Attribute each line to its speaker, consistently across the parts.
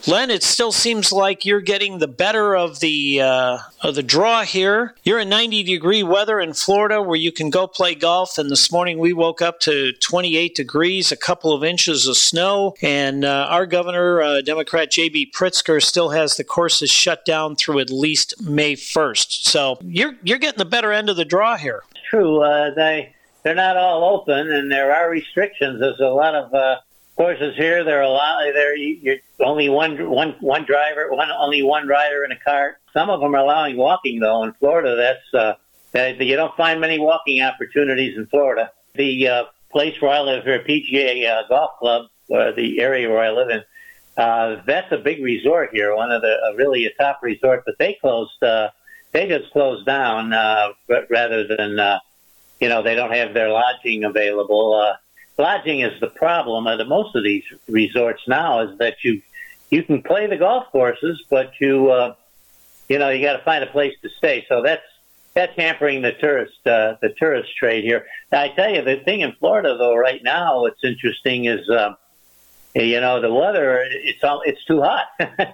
Speaker 1: Len, it still seems like you're getting the better of the draw here. You're in 90-degree weather in Florida where you can go play golf, and this morning we woke up to 28 degrees, a couple of inches of snow, and our governor, Democrat J.B. Pritzker, still has the courses shut down through at least May 1st. So you're getting the better end of the draw here.
Speaker 2: True. They're not all open, and there are restrictions. There's a lot of courses here. You're only one driver, only one rider in a cart. Some of them are allowing walking, though. In Florida, you don't find many walking opportunities in Florida. The place where I live here, PGA Golf Club, the area where I live in, that's a big resort here, one of the really a top resort. But they closed. They just closed down rather than they don't have their lodging available. Lodging is the problem at most of these resorts now, is that you can play the golf courses, but you got to find a place to stay. So that's hampering the tourist trade here. Now, I tell you, the thing in Florida though right now, what's interesting is the weather. It's too hot.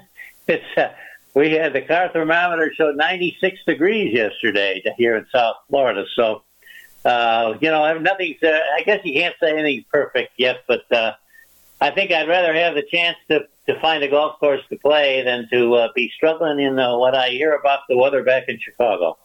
Speaker 2: We had the car thermometer showed 96 degrees yesterday here in South Florida. So. I guess you can't say anything's perfect yet, but I think I'd rather have the chance to find a golf course to play than to be struggling in what I hear about the weather back in Chicago.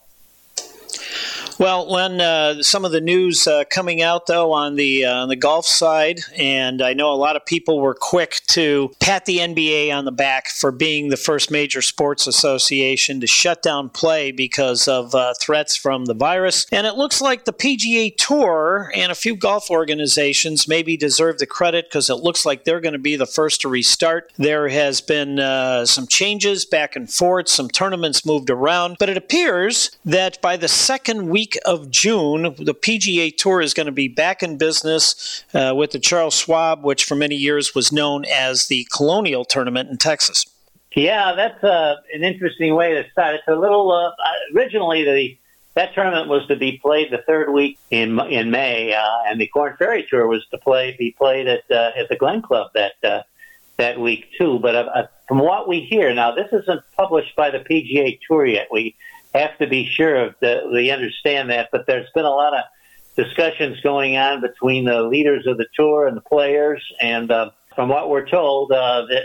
Speaker 1: Well, Len, some of the news coming out, though, on the golf side, and I know a lot of people were quick to pat the NBA on the back for being the first major sports association to shut down play because of threats from the virus. And it looks like the PGA Tour and a few golf organizations maybe deserve the credit because it looks like they're going to be the first to restart. There has been some changes back and forth, some tournaments moved around, but it appears that by the second week of June, the PGA Tour is going to be back in business with the Charles Schwab, which for many years was known as the Colonial Tournament in Texas.
Speaker 2: Yeah, that's an interesting way to start. It's a little originally that tournament was to be played the third week in May, and the Korn Ferry Tour was to be played at the Glen Club that week too. But from what we hear now, this isn't published by the PGA Tour yet. We have to be sure we understand that, but there's been a lot of discussions going on between the leaders of the tour and the players, and from what we're told, that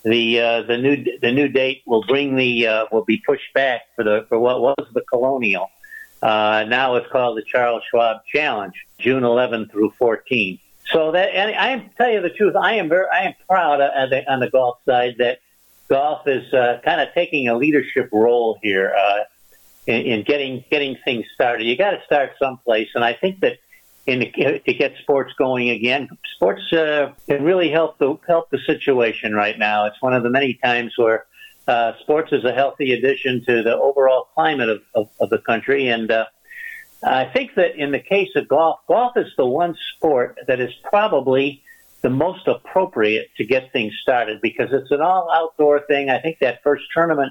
Speaker 2: the new date will be pushed back for what was the Colonial. Now it's called the Charles Schwab Challenge, June 11 through 14. So and I tell you the truth, I am proud on the golf side that golf is kind of taking a leadership role here. In getting things started. You got to start someplace, and I think that to get sports going again, sports can really help the situation right now. It's one of the many times where sports is a healthy addition to the overall climate of the country, and I think that in the case of golf is the one sport that is probably the most appropriate to get things started because it's an all-outdoor thing. I think that first tournament,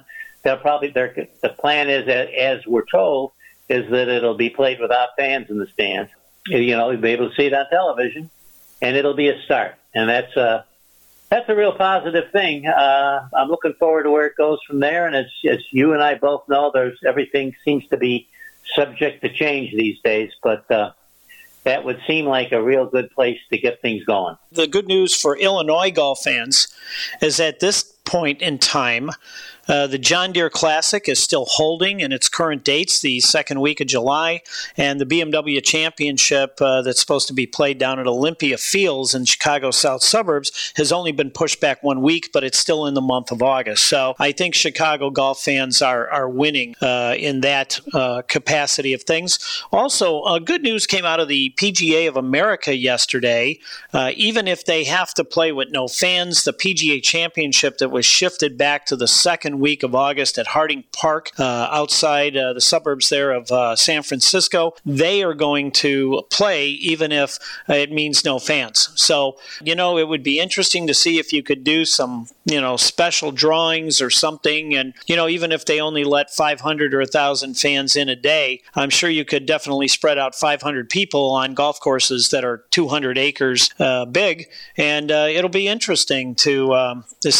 Speaker 2: the plan is, as we're told, is that it'll be played without fans in the stands. You'll be able to see it on television, and it'll be a start. And that's a real positive thing. I'm looking forward to where it goes from there. And as you and I both know, everything seems to be subject to change these days, but that would seem like a real good place to get things going.
Speaker 1: The good news for Illinois golf fans is at this point in time, the John Deere Classic is still holding in its current dates, the second week of July, and the BMW Championship that's supposed to be played down at Olympia Fields in Chicago's south suburbs has only been pushed back 1 week, but it's still in the month of August. So I think Chicago golf fans are winning in that capacity of things. Also, good news came out of the PGA of America yesterday. Even if they have to play with no fans, the PGA Championship that was shifted back to the second week of August at Harding Park outside the suburbs there of San Francisco, they are going to play even if it means no fans. So, it would be interesting to see if you could do some, special drawings or something. And, even if they only let 500 or 1,000 fans in a day, I'm sure you could definitely spread out 500 people on golf courses that are 200 acres big. And it'll be interesting to see what happens.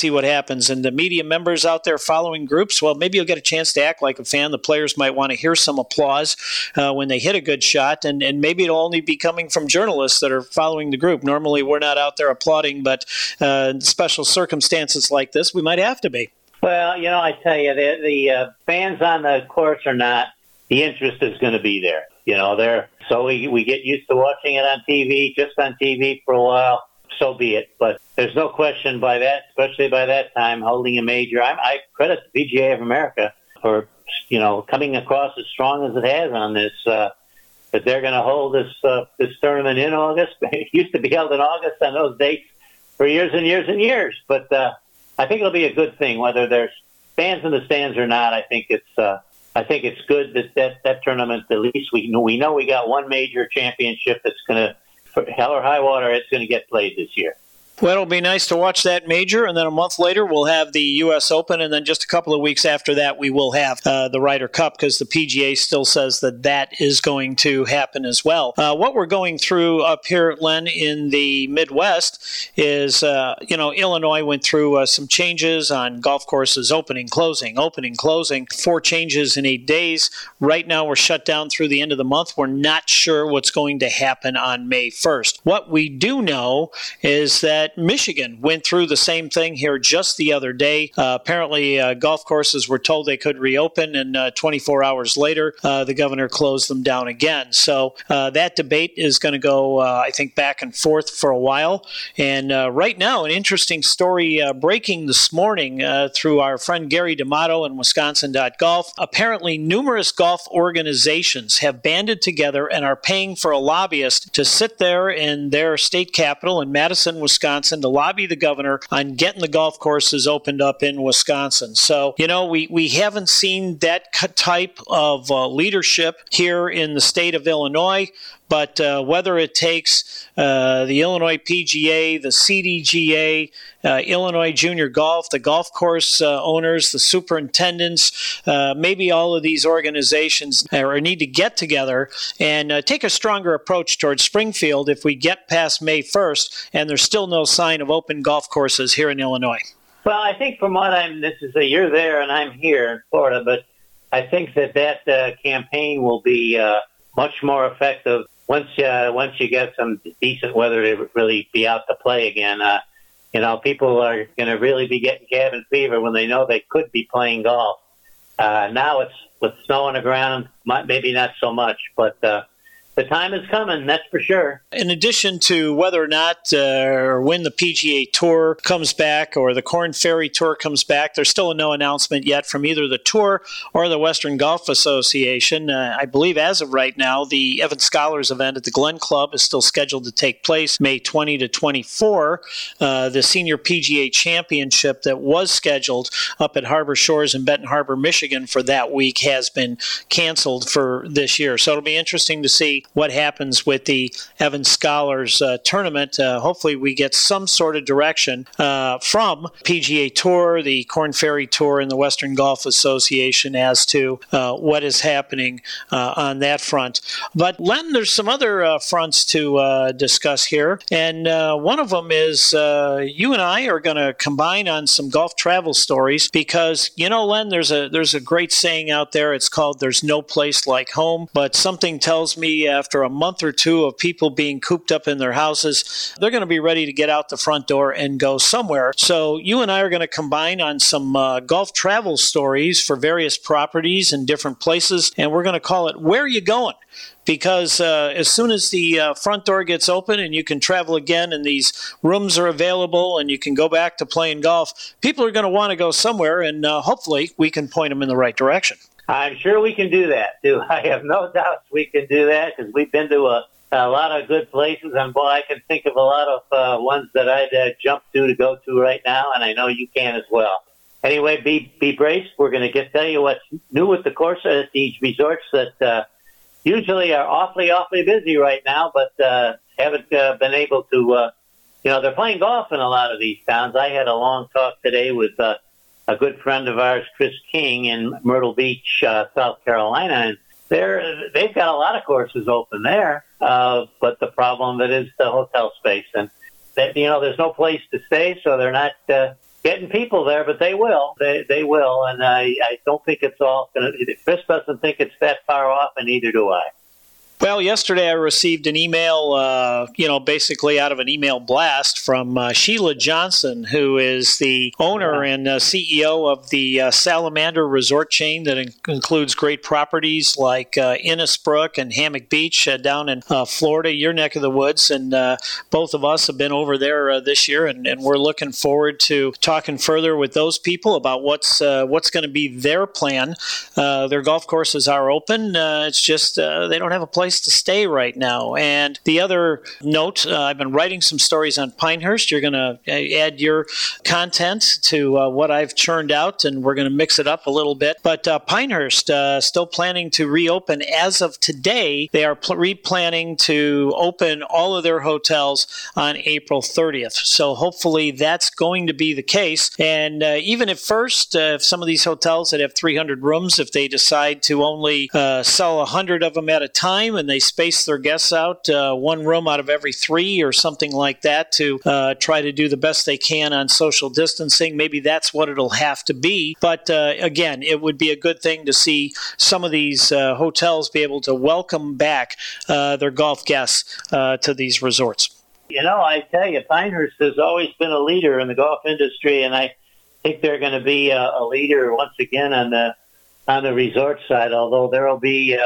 Speaker 1: happens. And the media members out there following groups, well, maybe you'll get a chance to act like a fan. The players might want to hear some applause when they hit a good shot, and maybe it'll only be coming from journalists that are following the group. Normally, we're not out there applauding, but in special circumstances like this, we might have to be.
Speaker 2: Well, I tell you, the fans on the course or not, the interest is going to be there. So we get used to watching it on TV, just on TV for a while. So be it. But there's no question by that, especially by that time, holding a major. I credit the PGA of America for coming across as strong as it has on this. That they're going to hold this tournament in August. It used to be held in August on those dates for years and years and years. But I think it'll be a good thing, whether there's fans in the stands or not. I think it's good that tournament, at least we know we got one major championship that's going to, for hell or high water, it's going to get played this year.
Speaker 1: Well, it'll be nice to watch that major, and then a month later we'll have the U.S. Open, and then just a couple of weeks after that we will have the Ryder Cup, because the PGA still says that is going to happen as well. What we're going through up here, Len, in the Midwest is, Illinois went through some changes on golf courses, opening, closing, 4 changes in 8 days. Right now we're shut down through the end of the month. We're not sure what's going to happen on May 1st. What we do know is that Michigan went through the same thing here just the other day. Apparently, golf courses were told they could reopen, and 24 hours later, the governor closed them down again. So that debate is going to go, I think, back and forth for a while. And right now, an interesting story breaking this morning through our friend Gary D'Amato and Wisconsin.golf. Apparently, numerous golf organizations have banded together and are paying for a lobbyist to sit there in their state capital in Madison, Wisconsin, to lobby the governor on getting the golf courses opened up in Wisconsin. So, we haven't seen that type of leadership here in the state of Illinois. But whether it takes the Illinois PGA, the CDGA, Illinois Junior Golf, the golf course owners, the superintendents, maybe all of these organizations need to get together and take a stronger approach towards Springfield if we get past May 1st and there's still no sign of open golf courses here in Illinois.
Speaker 2: Well, I think from what you're there and I'm here in Florida, but I think that campaign will be much more effective once you get some decent weather to really be out to play again. People are going to really be getting cabin fever when they know they could be playing golf. Now it's with snow on the ground, maybe not so much, but the time is coming, that's for sure.
Speaker 1: In addition to whether or not or when the PGA Tour comes back or the Korn Ferry Tour comes back, there's still no announcement yet from either the Tour or the Western Golf Association. I believe as of right now, the Evan Scholars event at the Glen Club is still scheduled to take place May 20 to 24. The Senior PGA Championship that was scheduled up at Harbor Shores in Benton Harbor, Michigan for that week has been canceled for this year. So it'll be interesting to see what happens with the Evan Scholars tournament. Hopefully we get some sort of direction from PGA Tour, the Korn Ferry Tour, and the Western Golf Association as to what is happening on that front. But Len, there's some other fronts to discuss here, and one of them is you and I are going to combine on some golf travel stories because, Len, there's a great saying out there. It's called "There's no place like home," but something tells me after a month or two of people being cooped up in their houses, they're going to be ready to get out the front door and go somewhere. So you and I are going to combine on some golf travel stories for various properties in different places, and we're going to call it "Where You Going?" Because as soon as the front door gets open and you can travel again and these rooms are available and you can go back to playing golf, people are going to want to go somewhere, and hopefully we can point them in the right direction.
Speaker 2: I'm sure we can do that, too. I have no doubts we can do that because we've been to a lot of good places, and boy, I can think of a lot of ones that I'd jump to go to right now, and I know you can as well. Anyway, be braced. We're going to tell you what's new with the course at these resorts that usually are awfully busy right now, but haven't been able to, they're playing golf in a lot of these towns. I had a long talk today with a good friend of ours, Chris King, in Myrtle Beach, South Carolina, and they've got a lot of courses open there, but the problem that is the hotel space, and there's no place to stay, so they're not getting people there, but they will. They will, and I don't think it's all going to. Chris doesn't think it's that far off, and neither do I.
Speaker 1: Well, yesterday I received an email, basically out of an email blast from Sheila Johnson, who is the owner and CEO of the Salamander Resort chain that includes great properties like Innisbrook and Hammock Beach down in Florida, your neck of the woods. And both of us have been over there this year, and we're looking forward to talking further with those people about what's going to be their plan. Their golf courses are open. It's just they don't have a place to stay right now. And the other note, I've been writing some stories on Pinehurst. You're going to add your content to what I've churned out, and we're going to mix it up a little bit. But Pinehurst still planning to reopen as of today. They are replanning to open all of their hotels on April 30th. So hopefully that's going to be the case. And even at first, if some of these hotels that have 300 rooms, if they decide to only sell 100 of them at a time and they space their guests out one room out of every 3 or something like that to try to do the best they can on social distancing, maybe that's what it'll have to be. But again, it would be a good thing to see some of these hotels be able to welcome back their golf guests to these resorts.
Speaker 2: I tell you, Pinehurst has always been a leader in the golf industry, and I think they're going to be a leader once again on the resort side. Although there'll be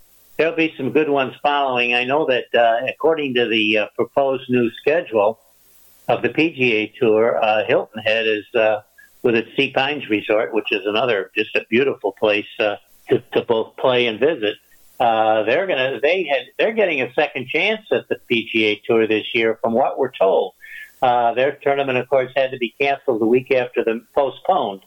Speaker 2: some good ones following. I know that according to the proposed new schedule of the PGA Tour, Hilton Head is with its Sea Pines Resort, which is another just a beautiful place to both play and visit. They're getting a second chance at the PGA Tour this year, from what we're told. Their tournament, of course, had to be canceled the week after postponed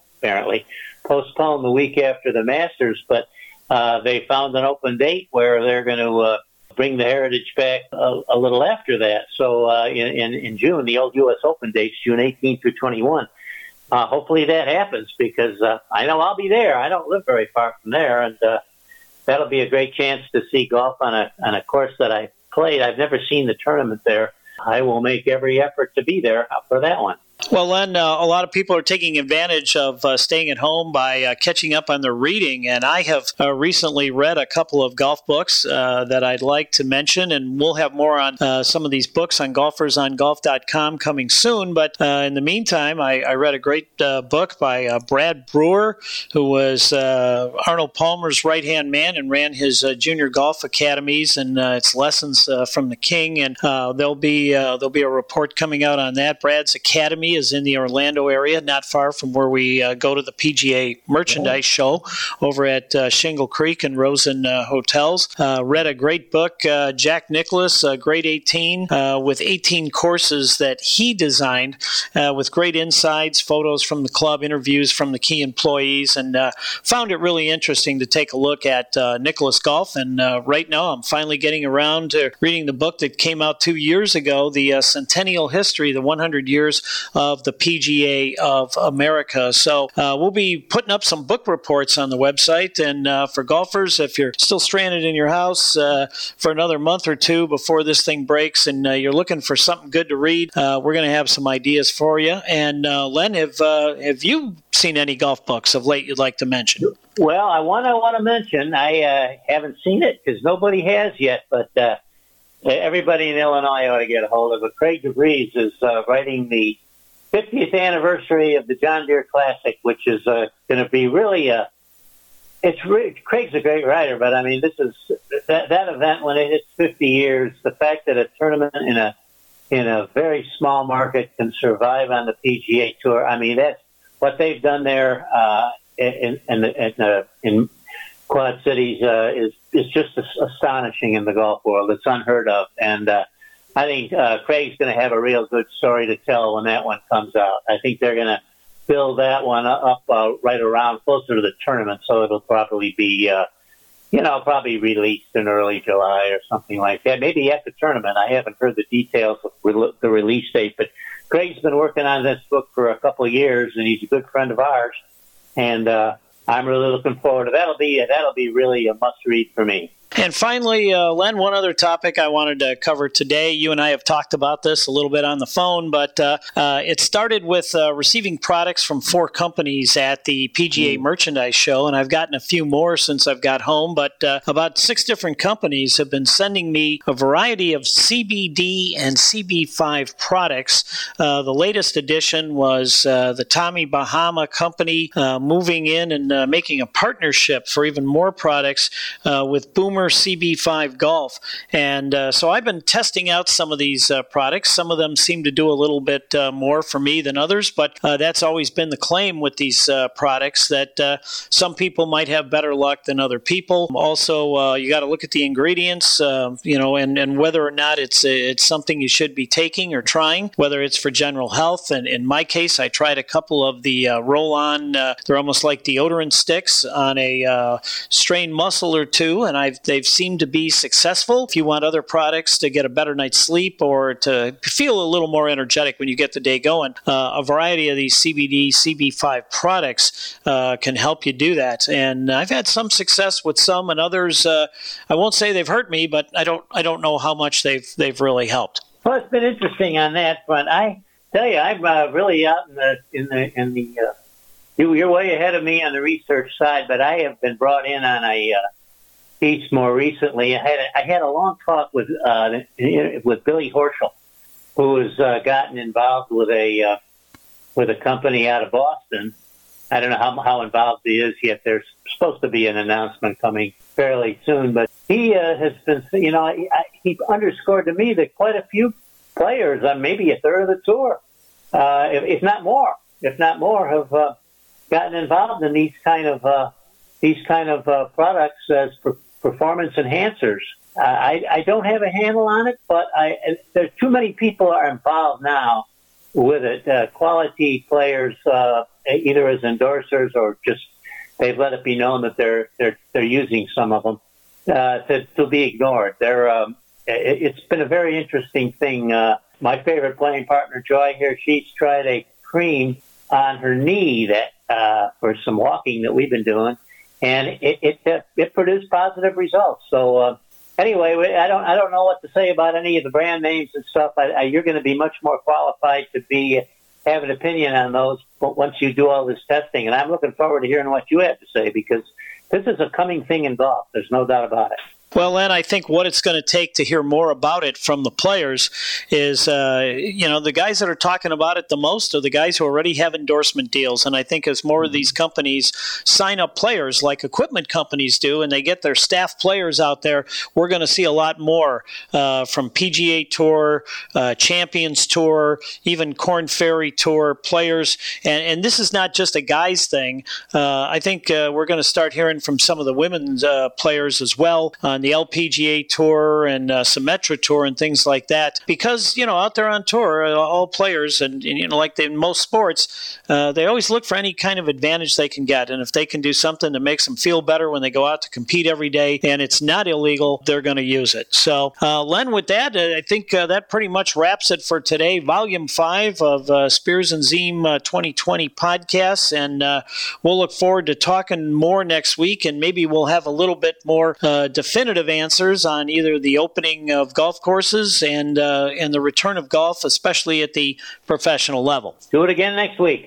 Speaker 2: the week after the Masters, but they found an open date where they're going to bring the Heritage back a little after that. So in June, the old U.S. Open dates, June 18 through 21. Hopefully that happens, because I know I'll be there. I don't live very far from there, and that'll be a great chance to see golf on a course that I played. I've never seen the tournament there. I will make every effort to be there for that one.
Speaker 1: Well, Len, a lot of people are taking advantage of staying at home by catching up on their reading, and I have recently read a couple of golf books that I'd like to mention, and we'll have more on some of these books on golfersongolf.com coming soon. But in the meantime, I read a great book by Brad Brewer, who was Arnold Palmer's right-hand man and ran his junior golf academies and its lessons from the King, and there'll be a report coming out on that. Brad's academy is in the Orlando area, not far from where we go to the PGA Merchandise Show over at Shingle Creek and Rosen Hotels. Read a great book, Jack Nicklaus, Grade 18, with 18 courses that he designed with great insights, photos from the club, interviews from the key employees, and found it really interesting to take a look at Nicklaus Golf. And right now I'm finally getting around to reading the book that came out 2 years ago, the Centennial History, the 100 years of the PGA of America. So we'll be putting up some book reports on the website. And for golfers, if you're still stranded in your house for another month or two before this thing breaks and you're looking for something good to read, we're going to have some ideas for you. And Len, have you seen any golf books of late you'd like to mention?
Speaker 2: Well, I want to mention, I haven't seen it because nobody has yet, but everybody in Illinois ought to get a hold of it. Craig DeVries is writing the 50th anniversary of the John Deere Classic, which is going to be really Craig's a great writer, but I mean, this is that event when it hits 50 years. The fact that a tournament in a very small market can survive on the PGA Tour. I mean, that's what they've done there in Quad Cities is just astonishing in the golf world. It's unheard of, and I think Craig's going to have a real good story to tell when that one comes out. I think they're going to build that one up right around closer to the tournament, so it'll probably be, probably released in early July or something like that. Maybe at the tournament. I haven't heard the details of the release date, but Craig's been working on this book for a couple of years, and he's a good friend of ours, and I'm really looking forward to that'll be really a must read for me.
Speaker 1: And finally, Len, one other topic I wanted to cover today. You and I have talked about this a little bit on the phone, but it started with receiving products from 4 companies at the PGA Merchandise Show, and I've gotten a few more since I've got home, but about 6 different companies have been sending me a variety of CBD and CB5 products. The latest addition was the Tommy Bahama Company moving in and making a partnership for even more products with Boomer CB5 Golf. And so I've been testing out some of these products. Some of them seem to do a little bit more for me than others, but that's always been the claim with these products, that some people might have better luck than other people. Also, you got to look at the ingredients, and whether or not it's something you should be taking or trying, whether it's for general health. And in my case, I tried a couple of the roll-on, they're almost like deodorant sticks on a strained muscle or two, and they've seemed to be successful. If you want other products to get a better night's sleep or to feel a little more energetic when you get the day going, a variety of these CBD, CB5 products can help you do that. And I've had some success with some, and others, I won't say they've hurt me, but I don't know how much they've really helped.
Speaker 2: Well, it's been interesting on that front. I tell you, I'm really out in the. You're way ahead of me on the research side, but I have been brought in on a piece more recently. I had a long talk with Billy Horschel, who has gotten involved with a company out of Boston. I don't know how involved he is yet. There's supposed to be an announcement coming fairly soon, but he has been. He underscored to me that quite a few players, maybe a third of the tour, if not more, have gotten involved in these kind of products as performance enhancers. I don't have a handle on it, but there's too many people are involved now with it. Quality players, either as endorsers or just they've let it be known that they're using some of them to be ignored. It's been a very interesting thing. My favorite playing partner, Joy, here, she's tried a cream on her knee that for some walking that we've been doing, and it produced positive results. So anyway, I don't know what to say about any of the brand names and stuff. You're going to be much more qualified to have an opinion on those once you do all this testing, and I'm looking forward to hearing what you have to say, because this is a coming thing in golf. There's no doubt about it.
Speaker 1: Well, Len, I think what it's going to take to hear more about it from the players is, the guys that are talking about it the most are the guys who already have endorsement deals. And I think as more of these companies sign up players like equipment companies do, and they get their staff players out there, we're going to see a lot more from PGA Tour, Champions Tour, even Korn Ferry Tour players. And this is not just a guys thing. I think we're going to start hearing from some of the women's players as well on the LPGA Tour and Symetra Tour and things like that, because out there on tour, all players and like in most sports, they always look for any kind of advantage they can get, and if they can do something that makes them feel better when they go out to compete every day and it's not illegal, they're going to use it. So Len, with that, I think that pretty much wraps it for today. Volume 5 of Spears and Ziem 2020 podcasts, and we'll look forward to talking more next week, and maybe we'll have a little bit more definitive answers on either the opening of golf courses and the return of golf, especially at the professional level.
Speaker 2: Do it again next week.